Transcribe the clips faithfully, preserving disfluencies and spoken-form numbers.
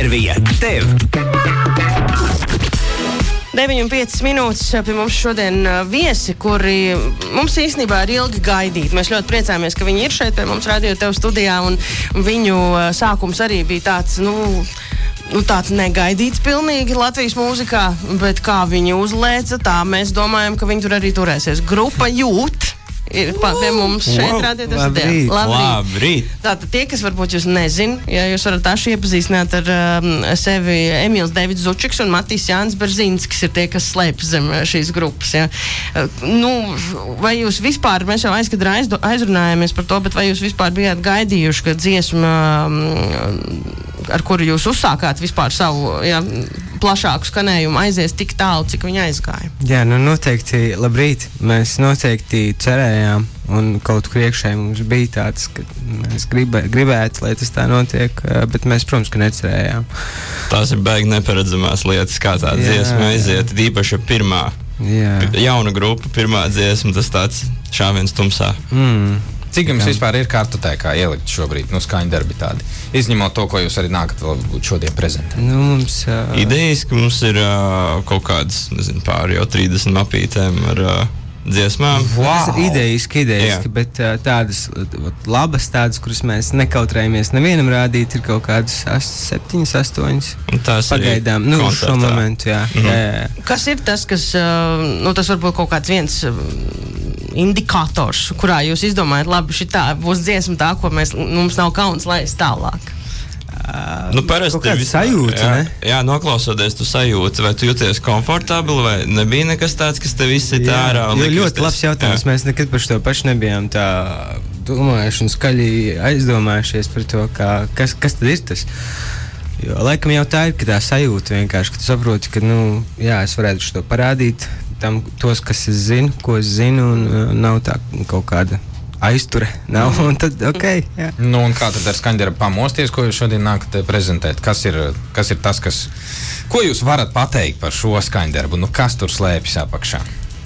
Intervija tev. deviņi un piecas minūtes pie mums šodien viesi, kuri mums īstenībā ir ilgi gaidīti. Mēs ļoti priecājamies, ka viņi ir šeit pie mums Radio Tev studijā, un, un viņu sākums arī bija tāds, nu, nu, tāds negaidīts pilnīgi Latvijas mūzikā, bet kā viņi uzlēca, tā mēs domājam, ka viņi tur arī turēsies. Grupa Jūt ir pie mums šeit wow. Radio Tev studijā. Labrīt. Labrīt. Tātad tie, kas varbūt jūs nezin, ja jūs varat taši iepazīstināt ar um, sevi Emīls Devids Zučiks un Matīs Jānis Berzīnskis ir tie, kas slēpjas zem šīs grupas. Ja. Uh, nu, vai jūs vispār, mēs jau aizkad aizdo, aizrunājāmies par to, bet vai jūs vispār bijāt gaidījuši, ka dziesma, um, ar kuru jūs uzsākāt vispār savu ja, plašāku skanējumu, aizies tik tālu, cik viņa aizgāja? Jā, nu noteikti, labrīt. Mēs noteikti cerējām, un kaut kur iekšēji mums bija tāds, ka mēs gribē, gribētu, lai tas tā notiek, bet mēs, protams, ka necerējām. Tās ir baigi neparedzamās lietas, kā tā dziesma aiziet, īpaši pirmā. Jā. Jauna grupa, pirmā dziesma, tas tāds šāviens tumsā. Mm. Cik jums vispār ir kartotēkā ielikt šobrīd, nu, skaņdarbi tādi? Izņemot to, ko jūs arī nākat vēl šodien prezentēt. Nu, mums... Uh... Idejas, ka mums ir uh, kaut kādas, nezinu, pāri jau trīsdesmit mapītēm ar uh, dziesmām. Wow! Idejiski, idejiski, Jā. bet uh, tādas labas, tādas, kuras mēs nekautrējamies nevienam rādīt, ir kaut kādas septiņas, astoņas. Pagaidām, nu, koncertā. Šo momentu, jā. Mm-hmm. jā, jā. Kas ir tas, kas, uh, nu, tas varbūt kaut kāds viens... Uh, indikators, kurā jūs izdomājat, labi, šitā būs dziesma tā, ko mēs, mums nav kauns laist tālāk? Uh, nu, parasti kaut kāda sajūta, jā, ne? Jā, noklausoties, tu sajūti, vai tu jūties komfortabli, vai nebija nekas tāds, kas tev izsita ārā? Jo ļoti labs jautājums, jā. Mēs nekad par to paši nebijām tā domājuši un skaļi aizdomājušies par to, kā, kas, kas tad ir tas. Jo laikam jau tā ir, ka tā sajūta vienkārši, ka tu saproti, ka, nu, jā, es varētu šo parādīt tam, tos, kas es zinu, ko es zinu, un uh, nav tā kaut kāda aizture, nav, un tad, ok, jā. Nu, un kā tad ar skaņdarbu pamosties, ko jūs šodien nākat prezentēt? Kas ir, kas ir tas, kas, ko jūs varat pateikt par šo skaņdarbu? Nu, kas tur slēpjas apakšā?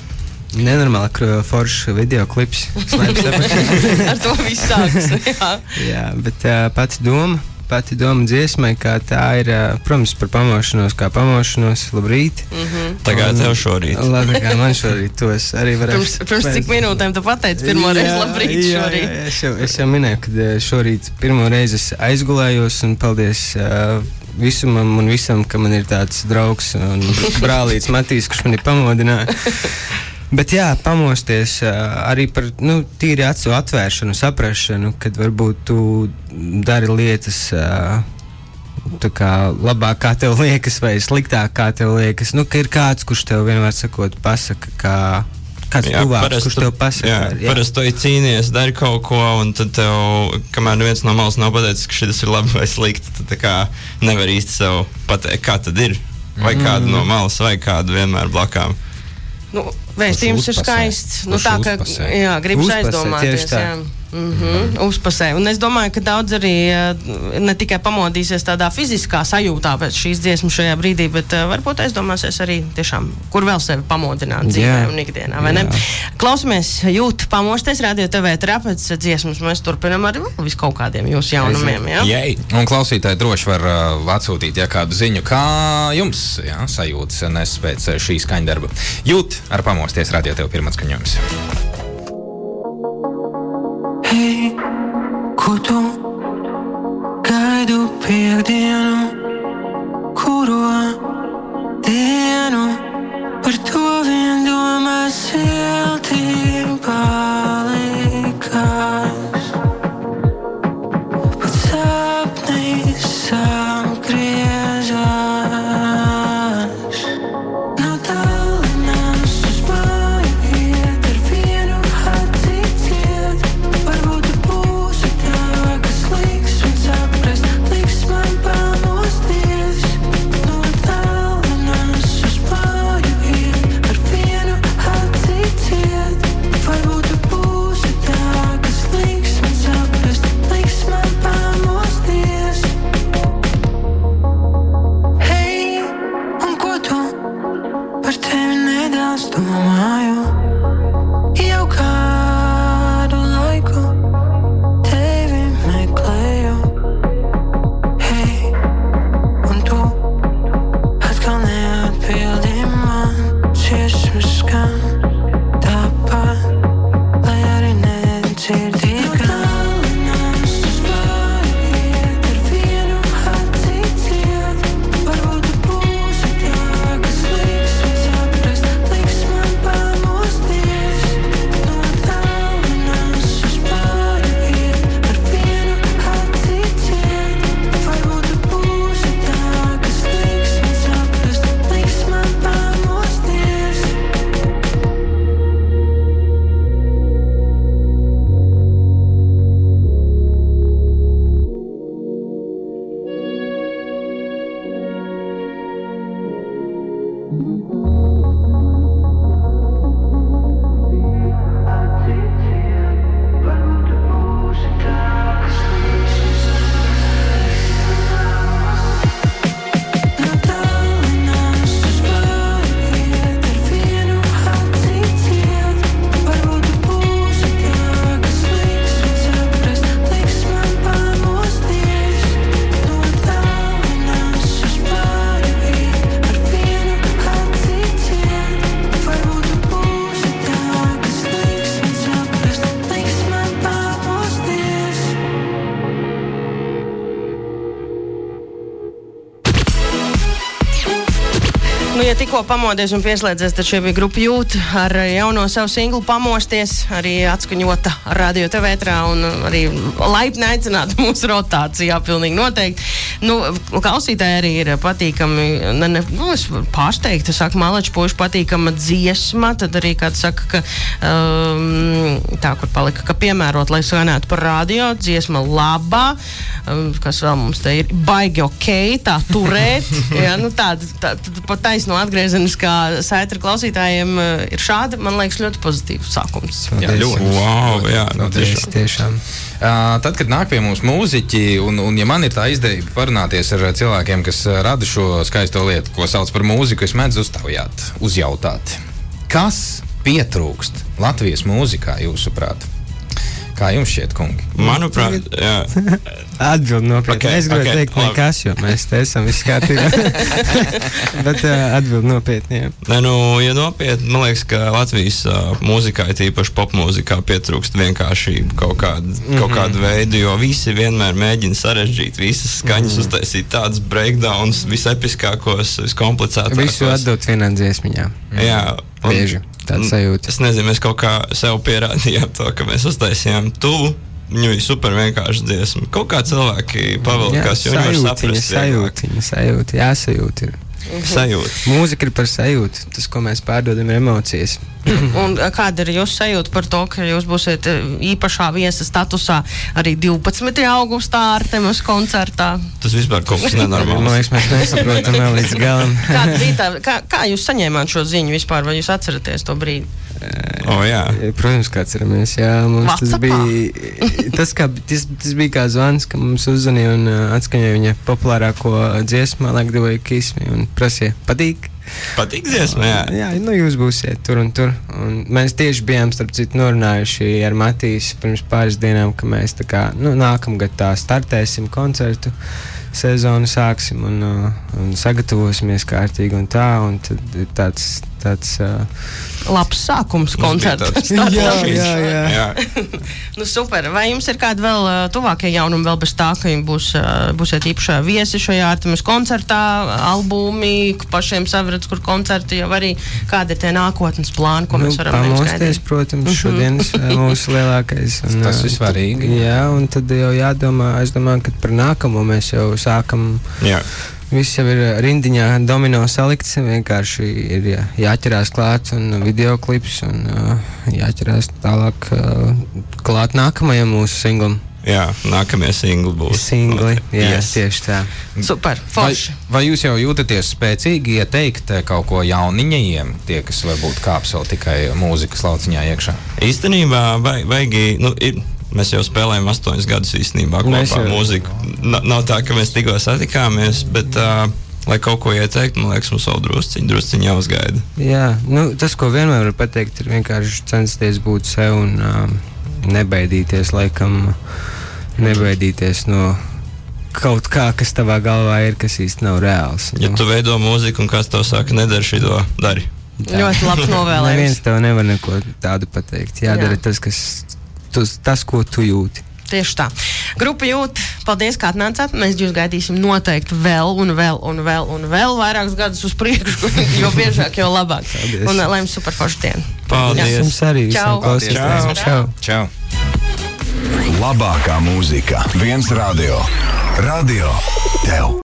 Nenormāli foršs videoklips slēpjas apakšā. Ar to viss sāks, jā. Jā, bet uh, pati doma, pati doma dziesmai, kā tā ir, uh, protams, par pamošanos, kā pamošanos, labrīt. Mm-hmm. Tagad tev šorīt. Labi, kā man šorīt, to es arī varēšu. Pirms, pirms cik minūtēm tu pateici pirmo reizi labrīt jā, šorīt? Jā, jā, es jau, es jau minēju, ka šorīt pirmo reizi es aizgulējos, un paldies uh, visumam un visam, ka man ir tāds draugs un brālīts Matīs, kurš mani pamodināja. Bet jā, pamosties uh, arī par, nu, tīri acu atvēršanu, saprašanu, kad varbūt tu dari lietas uh, tā kā labāk, kā tev liekas, vai sliktāk, kā tev liekas. Nu, ka ir kāds, kurš tev vienmēr sakot pasaka, kā kāds jā, tuvāks, kurš tev pasaka. Jā, jā. Parasti tu cīnies, dari kaut ko, un tad tev, kamēr neviens no malas nav pateicis, ka šis ir labi vai slikti, tad tā kā nevar īsti sev pateikt, kā tad ir. Vai mm. kādu no malas, vai kādu vienmēr blakām. Nu, vēstījums ir skaists. Nu, tā, ka, jā, gribas aizdomāties. Jā. Mm-hmm, uzpasē. Un es domāju, ka daudz arī ne tikai pamodīsies tādā fiziskā sajūtā pēc šīs dziesmas šajā brīdī, bet uh, varbūt aizdomāsies arī tiešām, kur vēl sevi pamodināt dzīvē yeah. un ikdienā, vai yeah. ne? Klausamies, Jūt, pamosties, Radio T V pēc dziesmas, mēs turpinam ar vis kaut kādiem jūsu jaunumiem, jā? Yeah. Un klausītāji droši var uh, atsūtīt, ja kādu ziņu, kā jums, jā, sajūtas nes pēc šī skaņdarba. Jūt ar pamosties, Radio T V pirmats skaņojums. Hei, ko tu gaidu piekdienu, kuro dienu, par to vien domā silti palikas. Pat sapnī sagriežas. No Tallinas uz māju iet ar vienu aci ciet. Varbūt tu būsi tā, kas liks man saprast, liks man pamosties. ja tikko pamodies un pieslēdzies, tad šie bija grupa Jūt ar jauno savu singlu Pamosties, arī atskaņota radio T V ētrā un arī laipni aicināta mūsu rotācijā, pilnīgi noteikti. Nu, klausītāji arī ir patīkami, ne, ne, nu, es pārsteigtu, saka, Malaču puiši patīkama dziesma, tad arī kāds saka, ka um, tā, kur palika, ka piemērot, lai skanētu par radio, dziesma labā, um, kas vēl mums te ir baigi ok, tā turēt, ja, nu tāda, tā, pat taisno atgriezeniskā saita ar klausītājiem uh, ir šāda, man liekas, ļoti pozitīvs sākums. Jā, ļoti. Wow, jā, nu, tiešām. tiešām. Uh, tad, kad nāk pie mums mūziķi, un, un ja man ir tā izdevība parunāties ar cilvēkiem, kas uh, rada šo skaisto lietu, ko sauc par mūziku, es mēdzu uztaujāt, uzjautāt. Kas pietrūkst Latvijas mūzikā, jūsuprāt? Kā jums šķiet, kungi? Manuprāt, jā. Atbild nopietni. Okay, es gribēju okay, teikt nekas, jo mēs te esam visi kārtībā. Bet uh, atbild nopietni, jā. Ne, nu, ja nopietni, man liekas, ka Latvijas uh, mūzikā, tīpaši popmūzikā, pietrūkst vienkārši kaut kādu, mm-hmm. kaut kādu veidu, jo visi vienmēr mēģina sarežģīt, visas skaņas mm-hmm. uztaisīt tādus breakdowns, visepiskākos, viskomplicētākos. Visu atdot vienā dziesmiņā. Jā. Un, Bieži. Tāda sajūta. Es nezinu, mēs kaut kā sev pierādījām to, ka mēs uztaisījām tuvu. Viņu bija super vienkārši dziesma. Kaut kā cilvēki pavilkās, jo viņi var saprast. Sajūtiņa, sajūta, jāsajūt ir. Mhm. Sajūta. Mūzika ir par sajūtu, tas, ko mēs pārdodam, ir emocijas. Un kāda ir jūsu sajūta par to, ka jūs būsiet īpašā viesa statusā arī divpadsmitajā augustā Artemas koncertā? Tas vispār kaut kas nenormāls. Man liekas, mēs nesaprotam vēl līdz galam. Kāda bija tā, kā, kā jūs saņēmāt šo ziņu vispār, vai jūs atceraties to brīdi? O, jā. Protams, kā atceramies, jā. Mums tas bija, tas, kā, tas, tas bija kā zvans, ka mums uzzvanīja un uh, atskaņoja viņa populārāko dziesmu, Like the Way you Kiss Me, un prasīja, patīk? Patīk dziesma, jā. Jā, nu jūs būsiet tur un tur. Un mēs tieši bijām, starp citu, norunājuši ar Matīs pirms pāris dienām, ka mēs tā kā, nu, nākamgad tā startēsim koncertu sezonu, sāksim un, uh, un sagatavosimies kārtīgi un tā, un tad ir tāds, tāds uh, labs sākums koncerta. Jā, jā, jā. jā. Nu, super. Vai jums ir kādi vēl uh, tuvākie jaunumi vēl bez tā, ka jums būs, uh, būsiet īpašā viesi šajā Artemas koncertā, albumi, pašiem savredz, kur koncerti, jau arī kādi ir tie nākotnes plāni, ko nu, mēs varam pamosties, protams, šodienas mūsu lielākais. Un, tas ir svarīgi. Jā, un tad jau jādomā, es domāju, ka par nākamo mēs jau sākam. Jā. Viss jau ir rindiņā domino salikts, vienkārši ir jā, jāķerās klāt un videoklips un uh, jāķerās tālāk uh, klāt nākamajam mūsu singlam. Jā, nākamie singli būs. Singli, jā, yes. Tieši tā. Super, forši. Vai, vai jūs jau jūtaties spēcīgi ieteikt kaut ko jauniņajiem, tie, kas varbūt kāps vēl tikai mūzikas lauciņā iekšā? Īstenībā, vai, vaigi, nu, ir... Mēs jau spēlējam astoņus gadus īstenībā kopā mūziku. N- nav tā, ka mēs tikko satikāmies, bet, uh, lai kaut ko ieteikt, man liekas, mums vēl drusciņi, drusciņi jāuzgaida. Jā, nu, tas, ko vienmēr var pateikt, ir vienkārši censties būt sev un um, nebaidīties, laikam, nebaidīties no kaut kā, kas tavā galvā ir, kas īsti nav reāls. Ja tu veido mūziku un kas tev saka, nedari šito, dari. Tā. Ļoti labs novēlējums. Neviens tev nevar neko tādu pateikt. Jādara Jā. tas, kas... Tas, tas, ko tu jūti. Tieši tā. Grupa Jūt, paldies, kā atnācāt. Mēs jūs gaidīsim noteikti vēl un vēl un vēl un vēl vairākus gadus uz priekšu, jo biežāk, jo labāk. Paldies. Un lai jums super forši dienu. Paldies. Jā. Jums arī visiem klausītājiem. Čau. Čau. Labākā mūzika. Viens radio. Radio tev.